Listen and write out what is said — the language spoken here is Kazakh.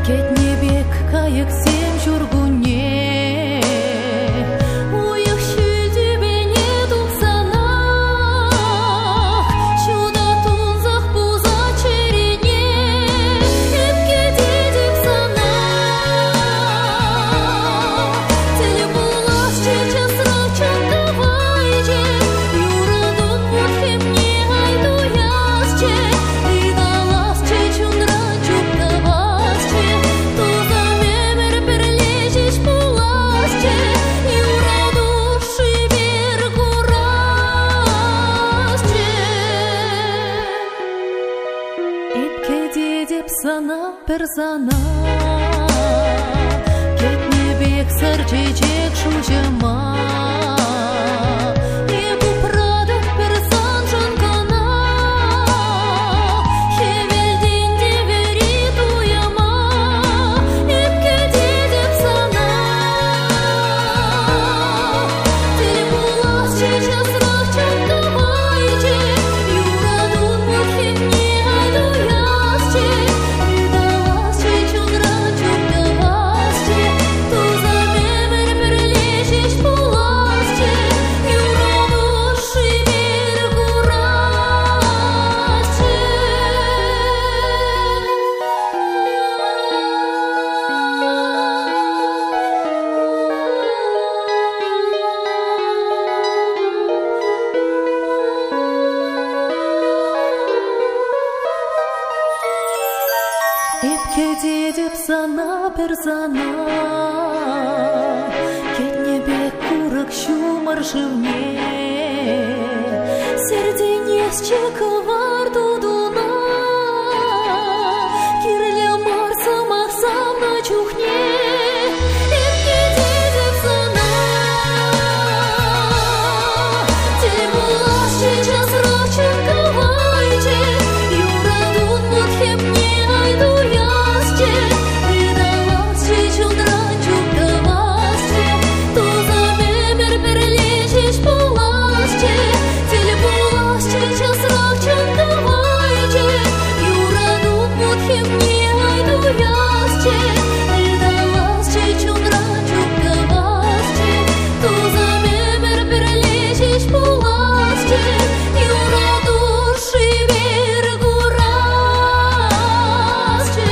Кетнебек кайык сем жүргүне, уйық шүлдебене тупсана, шуда тунзақ буза черене, эпке дедіп сана. Теле булас чече срак чаттавайче, юрадун мутхемне айду язче, идалас чечундра чуптавасче, туза мемер перлечеш буласче, юраду шибер гурасче. Эпке дедеп сана персана, кетнебек сыр чечек шужама. Ебу прадық персан жанкана, хевелден девери туяма. Эпке дедеп сана, теле булас чече срак чаттавайче, юрадун мутхемне айду язче, идалас чечундра чуптавасче, туза мемер перлечеш буласче, юраду шибер гурасче. Эпке дедеп сана персана, кетнебек курык шумаршывне, серденесче кывар тудуна, кирле марса мақсам на чухне. Эпке дедеп сана, теле булас чече срак чаттавайче, юрадун мутхемне айду язче, идалас чечундра чуптавасче, туза мемер перлечеш буласче, теле булас чече срак чаттавайче, юрадун мутхемне айду язче, идалас чечундра чуптавасче, туза мемер перлечеш буласче, юраду шибер гурасче.